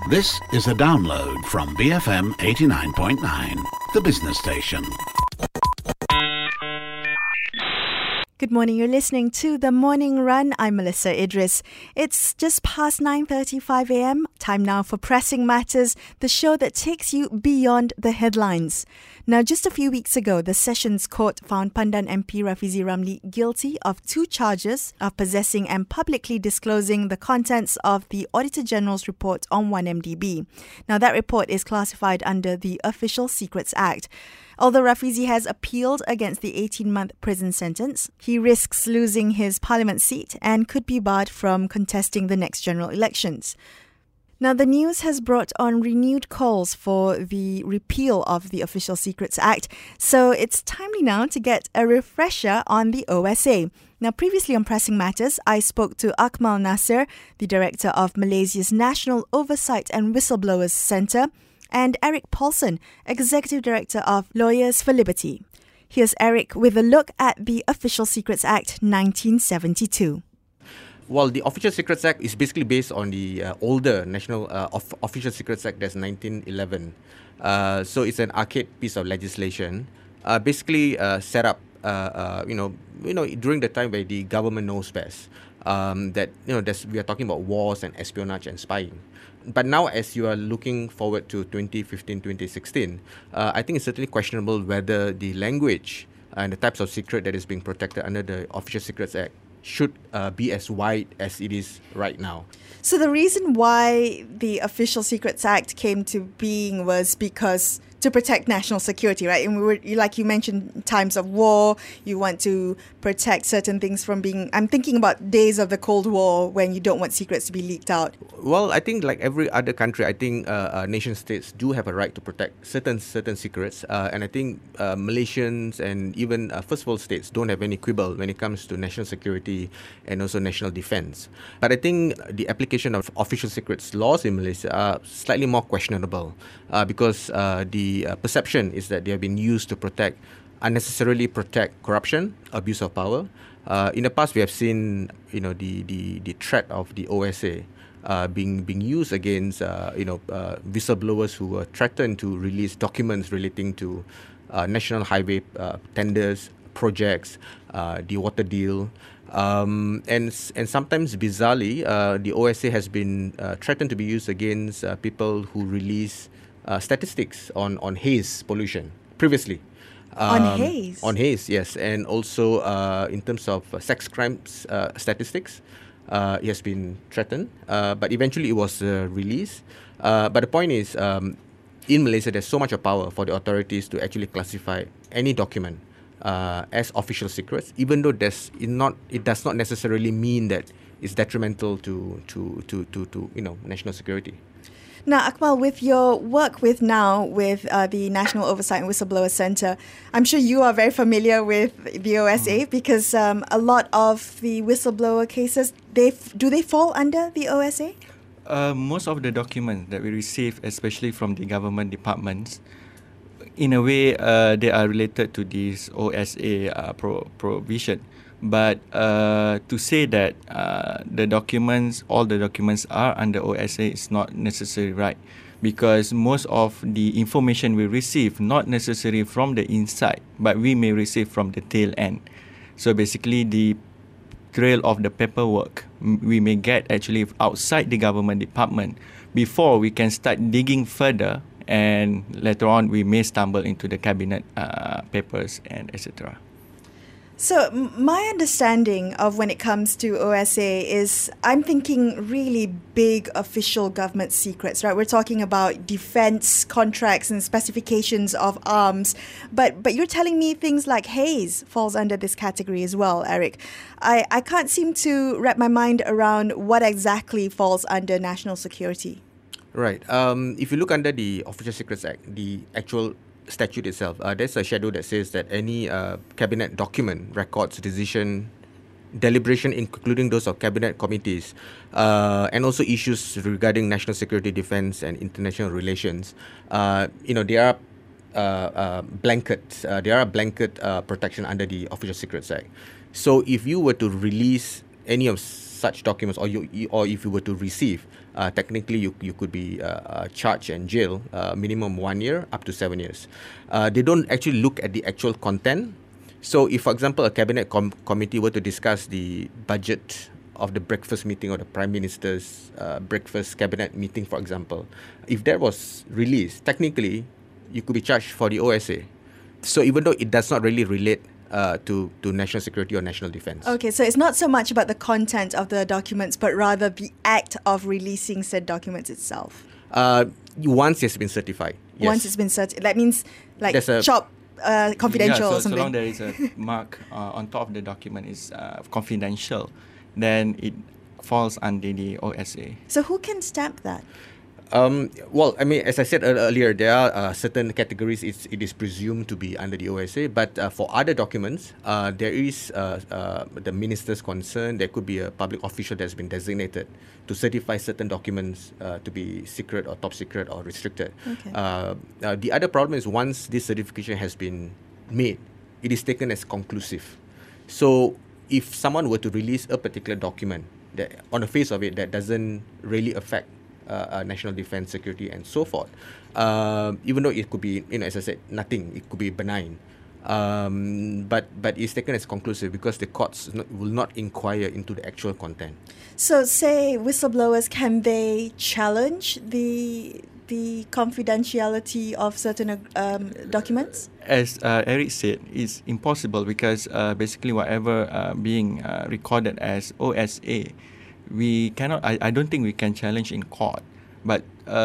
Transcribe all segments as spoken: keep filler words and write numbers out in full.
This is a download from B F M eighty-nine point nine, the business station. Good morning, you're listening to The Morning Run. I'm Melissa Idris. It's just past nine thirty-five a.m. Time now for Pressing Matters, the show that takes you beyond the headlines. Now, just a few weeks ago, the Sessions Court found Pandan M P Rafizi Ramli guilty of two charges of possessing and publicly disclosing the contents of the Auditor General's report on one M D B. Now, that report is classified under the Official Secrets Act. Although Rafizi has appealed against the eighteen-month prison sentence, he risks losing his parliament seat and could be barred from contesting the next general elections. Now, the news has brought on renewed calls for the repeal of the Official Secrets Act, so it's timely now to get a refresher on the O S A. Now, previously on Pressing Matters, I spoke to Akmal Nasir, the director of Malaysia's National Oversight and Whistleblowers Centre, and Eric Paulson, Executive Director of Lawyers for Liberty. Here's Eric with a look at the Official Secrets Act nineteen seventy-two. Well, the Official Secrets Act is basically based on the uh, older National uh, of Official Secrets Act, that's nineteen eleven. Uh, so it's an archaic piece of legislation, uh, basically uh, set up, uh, uh, you know, you know, during the time where the government knows best. Um, that you know, we are talking about wars and espionage and spying. But now, as you are looking forward to twenty fifteen, twenty sixteen, uh, I think it's certainly questionable whether the language and the types of secret that is being protected under the Official Secrets Act should uh, be as wide as it is right now. So the reason why the Official Secrets Act came to being was because to protect national security, right? And we were, like you mentioned, times of war, you want to protect certain things from being... I'm thinking about days of the Cold War when you don't want secrets to be leaked out. Well, I think like every other country, I think uh, uh, nation states do have a right to protect certain certain secrets. Uh, and I think uh, Malaysians and even uh, first world states don't have any quibble when it comes to national security and also national defense. But I think the application of official secrets laws in Malaysia are slightly more questionable uh, because uh, the The uh, perception is that they have been used to protect, unnecessarily protect corruption, abuse of power. Uh, in the past, we have seen, you know, the the, the threat of the O S A uh, being being used against, uh, you know, uh, whistleblowers who were threatened to release documents relating to uh, national highway uh, tenders, projects, uh, the water deal. Um, and and sometimes bizarrely, uh, the O S A has been uh, threatened to be used against uh, people who release Uh, statistics on, on haze pollution previously. Um, on haze? On haze, yes. And also uh, in terms of uh, sex crimes uh, statistics, uh, it has been threatened. Uh, but eventually it was uh, released. Uh, but the point is, um, in Malaysia, there's so much of power for the authorities to actually classify any document uh, as official secrets, even though there's not, it does not necessarily mean that it's detrimental to, to, to, to, to you know, national security. Now, Akmal, with your work with now with uh, the National Oversight and Whistleblower Centre, I'm sure you are very familiar with the O S A mm. because um, a lot of the whistleblower cases, they f- do they fall under the O S A? Uh, most of the documents that we receive, especially from the government departments, in a way, uh, they are related to this O S A uh, pro- provision. But uh, to say that uh, the documents, all the documents are under O S A is not necessarily right, because most of the information we receive not necessarily from the inside, but we may receive from the tail end. So basically, the trail of the paperwork we may get actually outside the government department before we can start digging further, and later on we may stumble into the cabinet uh, papers and et cetera. So my understanding of when it comes to O S A is I'm thinking really big official government secrets, right? We're talking about defense contracts and specifications of arms. But but you're telling me things like haze falls under this category as well, Eric. I, I can't seem to wrap my mind around what exactly falls under national security. Right. Um, if you look under the Official Secrets Act, the actual statute itself, uh, there's a schedule that says that any uh, cabinet document, records, decision, deliberation, including those of cabinet committees, uh, and also issues regarding national security, defense, and international relations, uh, you know, they are uh, uh, blanket. Uh, they are a blanket uh, protection under the Official Secrets Act. So if you were to release any of such documents, or you, or if you were to receive uh, technically you you could be uh, uh, charged and jailed uh, minimum one year up to seven years. Uh, they don't actually look at the actual content. So if, for example, a cabinet com- committee were to discuss the budget of the breakfast meeting or the Prime Minister's uh, breakfast cabinet meeting, for example, if that was released, technically you could be charged for the O S A. So even though it does not really relate uh, to, to national security or national defense. Okay, so it's not so much about the content of the documents, but rather the act of releasing said documents itself. Uh, once it's been certified. Yes. Once it's been certified. That means like There's a- shop uh, confidential yeah, so, or something. so long there is a mark uh, on top of the document is uh, confidential, then it falls under the O S A. So who can stamp that? Um, well, I mean, as I said earlier, there are uh, certain categories it's, it is presumed to be under the O S A, but uh, for other documents, uh, there is uh, uh, the minister's concern. There could be a public official that's been designated to certify certain documents uh, to be secret or top secret or restricted. Okay. Uh, uh, the other problem is once this certification has been made, it is taken as conclusive. So if someone were to release a particular document that, on the face of it, that doesn't really affect Uh, uh, national defense, security, and so forth. Uh, even though it could be, you know, as I said, nothing. It could be benign, um, but but it's taken as conclusive because the courts not, will not inquire into the actual content. So, say whistleblowers, can they challenge the the confidentiality of certain um, documents? As uh, Eric said, it's impossible because uh, basically whatever uh, being uh, recorded as O S A, we cannot, I, I don't think we can challenge in court, but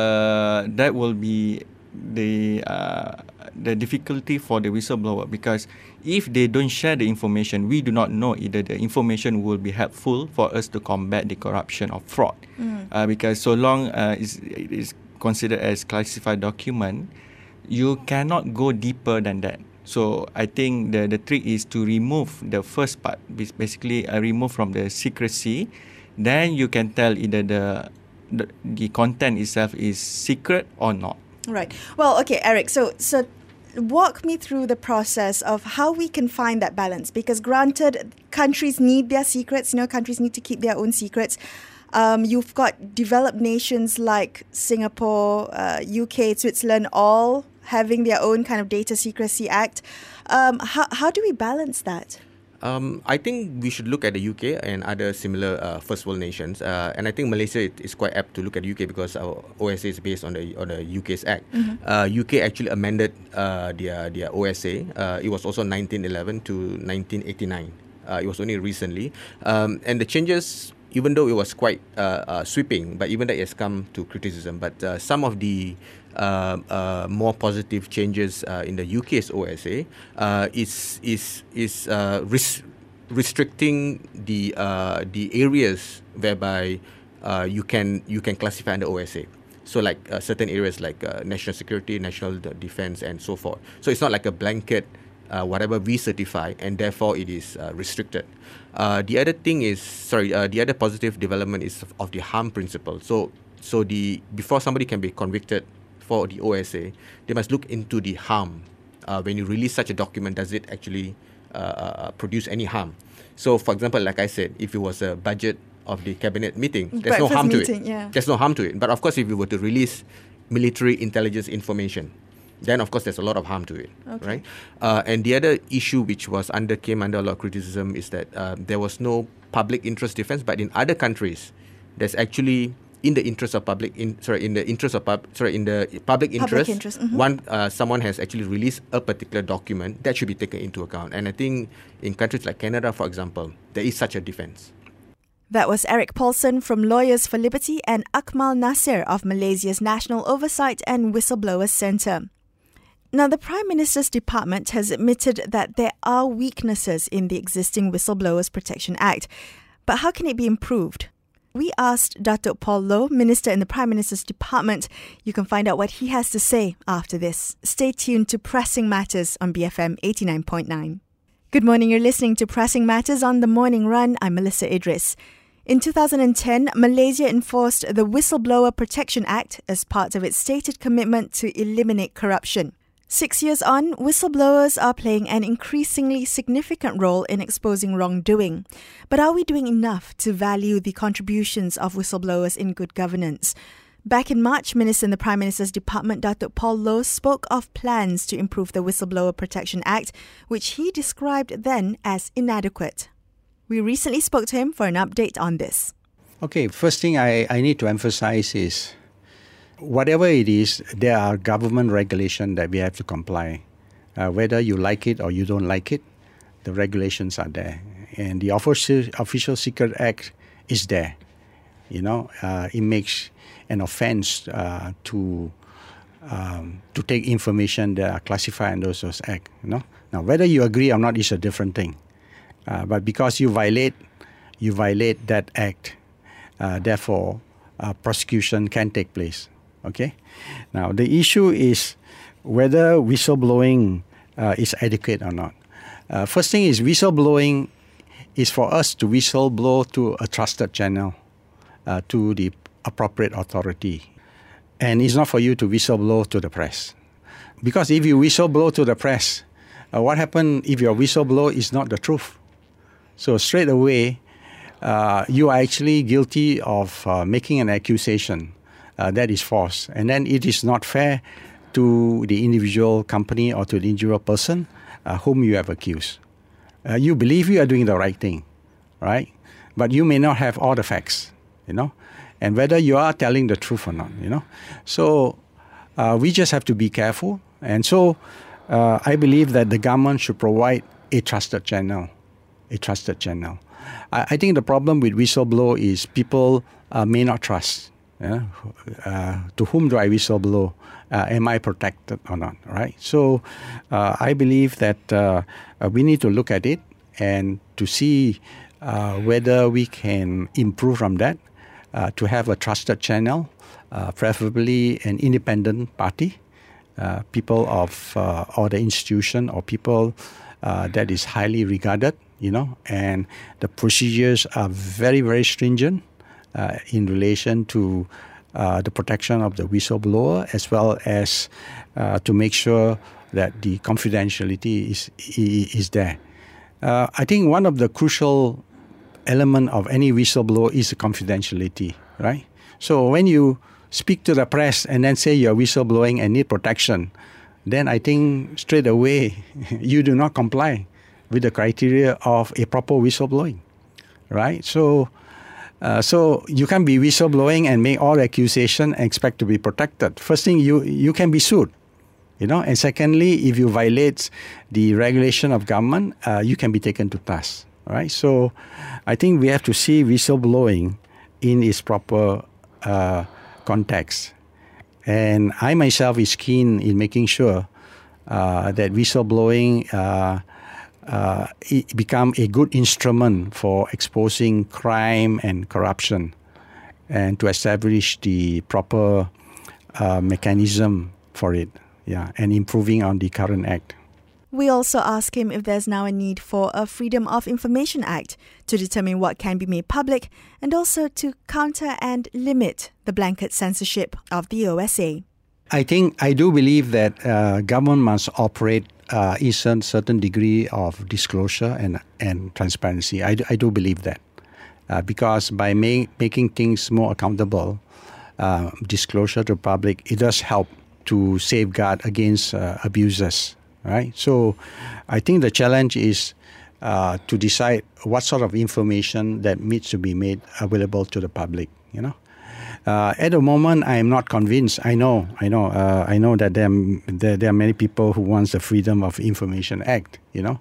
uh, that will be the uh, the difficulty for the whistleblower, because if they don't share the information, we do not know either the information will be helpful for us to combat the corruption or fraud. Mm. Uh, because so long uh, it's, it is considered as classified document, you cannot go deeper than that. So I think the, the trick is to remove the first part, basically uh, remove from the secrecy. Then you can tell either the, the the content itself is secret or not. Right. Well, okay, Eric. So so walk me through the process of how we can find that balance. Because granted, countries need their secrets. You know, countries need to keep their own secrets. Um, you've got developed nations like Singapore, uh, U K, Switzerland, all having their own kind of data secrecy act. Um, how how do we balance that? Um, I think we should look at the U K and other similar uh, first world nations, uh, and I think Malaysia is quite apt to look at the U K because our O S A is based on the on the U K's act. Mm-hmm. Uh, U K actually amended uh, their their O S A. Uh, it was also nineteen eleven to nineteen eighty-nine. Uh, it was only recently, um, and the changes, even though it was quite uh, uh, sweeping, but even that has come to criticism. But uh, some of the uh, uh, more positive changes uh, in the U K's O S A uh, is is is uh, res- restricting the uh, the areas whereby uh, you can you can classify under O S A. So like uh, certain areas like uh, national security, national defense, and so forth. So it's not like a blanket. Uh, whatever we certify, and therefore it is uh, restricted. Uh, the other thing is, sorry, uh, the other positive development is of, of the harm principle. So, so the before somebody can be convicted for the O S A, they must look into the harm. Uh, when you release such a document, does it actually uh, uh, produce any harm? So, for example, like I said, if it was a budget of the cabinet meeting, there's Breakfast no harm meeting, to it. Yeah. There's no harm to it. But of course, if you were to release military intelligence information, then of course there's a lot of harm to it, okay. right? Uh, and the other issue which was under came under a lot of criticism is that uh, there was no public interest defense, but in other countries, there's actually in the interest of public in sorry in the interest of pub, sorry in the public interest, public interest. Mm-hmm. one uh, someone has actually released a particular document that should be taken into account. And I think in countries like Canada, for example, there is such a defense. That was Eric Paulson from Lawyers for Liberty and Akmal Nasir of Malaysia's National Oversight and Whistleblowers Centre. Now, the Prime Minister's department has admitted that there are weaknesses in the existing Whistleblowers Protection Act. But how can it be improved? We asked Datuk Paul Loh, Minister in the Prime Minister's department. You can find out what he has to say after this. Stay tuned to Pressing Matters on B F M eighty-nine point nine. Good morning, you're listening to Pressing Matters on The Morning Run. I'm Melissa Idris. In two thousand ten, Malaysia enforced the Whistleblower Protection Act as part of its stated commitment to eliminate corruption. Six years on, whistleblowers are playing an increasingly significant role in exposing wrongdoing. But are we doing enough to value the contributions of whistleblowers in good governance? Back in March, Minister in the Prime Minister's Department, Datuk Paul Loh, spoke of plans to improve the Whistleblower Protection Act, which he described then as inadequate. We recently spoke to him for an update on this. Okay, first thing I, I need to emphasize is, whatever it is, there are government regulations that we have to comply. Uh, whether you like it or you don't like it, the regulations are there. And the Official, Official Secret Act is there. You know, uh, it makes an offense uh, to um, to take information that are classified under those acts. You know, now whether you agree or not is a different thing. Uh, but because you violate, you violate that act, uh, therefore, uh, prosecution can take place. Okay, now the issue is whether whistleblowing uh, is adequate or not. Uh, first thing is, whistleblowing is for us to whistleblow to a trusted channel, uh, to the appropriate authority. And it's not for you to whistleblow to the press. Because if you whistleblow to the press, uh, what happens if your whistleblow is not the truth? So straight away, uh, you are actually guilty of uh, making an accusation uh, that is false. And then it is not fair to the individual company or to the individual person uh, whom you have accused. Uh, you believe you are doing the right thing, right? But you may not have all the facts, you know, and whether you are telling the truth or not, you know. So uh, we just have to be careful. And so uh, I believe that the government should provide a trusted channel, a trusted channel. I, I think the problem with whistleblow is people uh, may not trust. Yeah? Uh, to whom do I whistleblow? Uh, am I protected or not, right? So uh, I believe that uh, uh, we need to look at it and to see uh, whether we can improve from that, uh, to have a trusted channel, uh, preferably an independent party, uh, people of uh, or the institution or people uh, that is highly regarded, you know, and the procedures are very, very stringent uh, in relation to Uh, the protection of the whistleblower, as well as uh, to make sure that the confidentiality is is there. Uh, I think one of the crucial element of any whistleblower is the confidentiality, right? So when you speak to the press and then say you're whistleblowing and need protection, then I think straight away you do not comply with the criteria of a proper whistleblowing, right? So Uh, so you can be whistleblowing and make all accusation and expect to be protected. First thing, you you can be sued, you know. And secondly, if you violate the regulation of government, uh, you can be taken to task, right? So I think we have to see whistleblowing in its proper uh, context. And I myself is keen in making sure uh, that whistleblowing uh, Uh, it become a good instrument for exposing crime and corruption, and to establish the proper uh, mechanism for it, yeah, and improving on the current act. We also ask him if there's now a need for a Freedom of Information Act to determine what can be made public, and also to counter and limit the blanket censorship of the O S A. I think I do believe that uh, government must operate uh, in a certain degree of disclosure and and transparency. I do, I do believe that uh, because by ma- making things more accountable, uh, disclosure to the public, it does help to safeguard against uh, abusers, right? So I think the challenge is uh, to decide what sort of information that needs to be made available to the public, you know. Uh, at the moment, I am not convinced. I know, I know, uh, I know that there, there there are many people who want the Freedom of Information Act. You know,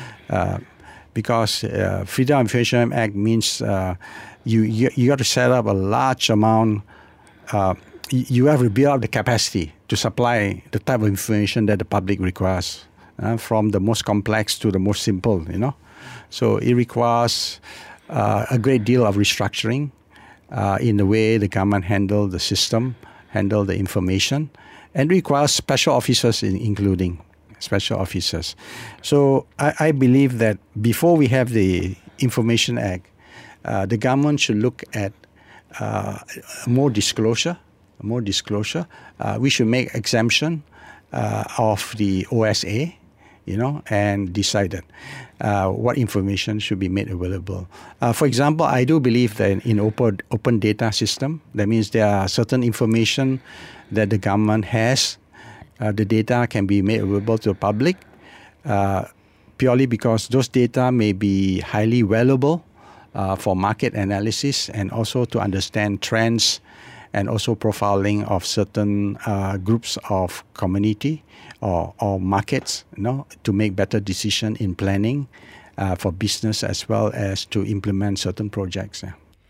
uh, because uh, Freedom of Information Act means uh, you, you you got to set up a large amount. Uh, you have to build up the capacity to supply the type of information that the public requires, uh, from the most complex to the most simple. You know, so it requires uh, a great deal of restructuring. Uh, in the way the government handle the system, handle the information, and requires special officers, in, including special officers. So I, I believe that before we have the Information Act, uh, the government should look at uh, more disclosure, more disclosure. Uh, we should make exemption uh, of the O S A, you know, and decided uh, what information should be made available. Uh, for example, I do believe that in open open data system, that means there are certain information that the government has. Uh, the data can be made available to the public uh, purely because those data may be highly valuable uh, for market analysis and also to understand trends and also profiling of certain uh, groups of community or, or markets, you know, to make better decision in planning uh, for business as well as to implement certain projects. Yeah.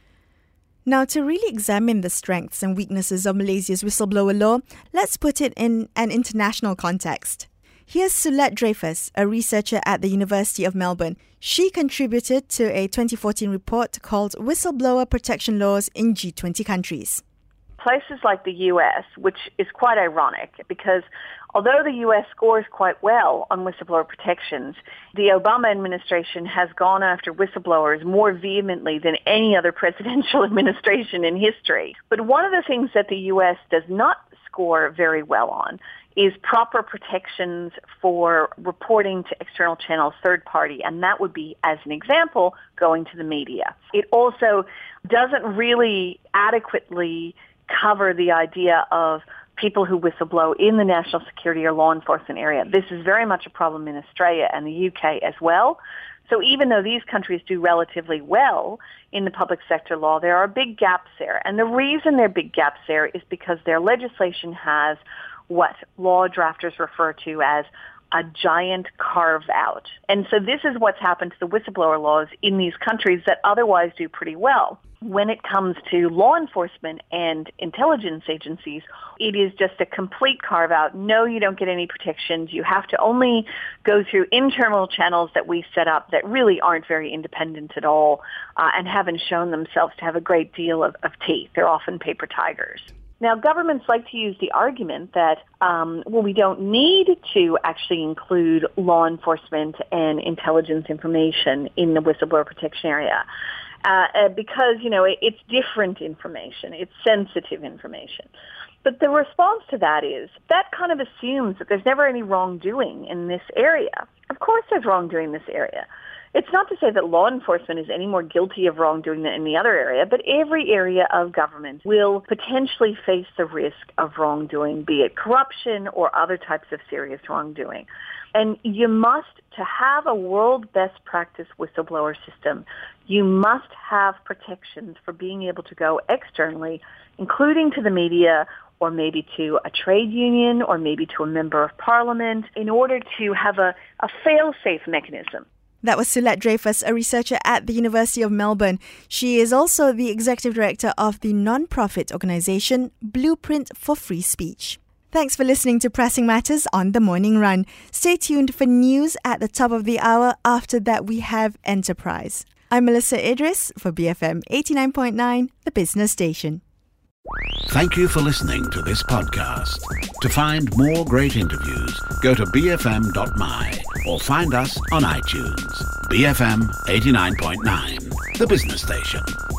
Now, to really examine the strengths and weaknesses of Malaysia's whistleblower law, let's put it in an international context. Here's Sulette Dreyfus, a researcher at the University of Melbourne. She contributed to a twenty fourteen report called Whistleblower Protection Laws in G twenty Countries. Places like the U S, which is quite ironic because although the U S scores quite well on whistleblower protections, the Obama administration has gone after whistleblowers more vehemently than any other presidential administration in history. But one of the things that the U S does not score very well on is proper protections for reporting to external channels, third party, and that would be, as an example, going to the media. It also doesn't really adequately cover the idea of people who whistleblow in the national security or law enforcement area. This is very much a problem in Australia and the U K as well. So even though these countries do relatively well in the public sector law, there are big gaps there. And the reason there are big gaps there is because their legislation has what law drafters refer to as a giant carve-out. And so this is what's happened to the whistleblower laws in these countries that otherwise do pretty well. When it comes to law enforcement and intelligence agencies, it is just a complete carve-out. No, you don't get any protections. You have to only go through internal channels that we set up that really aren't very independent at all uh, and haven't shown themselves to have a great deal of, of teeth. They're often paper tigers. Now, governments like to use the argument that, um, well, we don't need to actually include law enforcement and intelligence information in the whistleblower protection area uh, because, you know, it, it's different information. It's sensitive information. But the response to that is that kind of assumes that there's never any wrongdoing in this area. Of course there's wrongdoing in this area. It's not to say that law enforcement is any more guilty of wrongdoing than any other area, but every area of government will potentially face the risk of wrongdoing, be it corruption or other types of serious wrongdoing. And you must, to have a world best practice whistleblower system, you must have protections for being able to go externally, including to the media or maybe to a trade union or maybe to a member of parliament, in order to have a, a fail-safe mechanism. That was Sulette Dreyfus, a researcher at the University of Melbourne. She is also the executive director of the non-profit organisation Blueprint for Free Speech. Thanks for listening to Pressing Matters on The Morning Run. Stay tuned for news at the top of the hour. After that, we have Enterprise. I'm Melissa Idris for B F M eighty-nine point nine, the business station. Thank you for listening to this podcast. To find more great interviews, go to b f m dot m y or find us on iTunes. B F M eighty-nine point nine, the business station.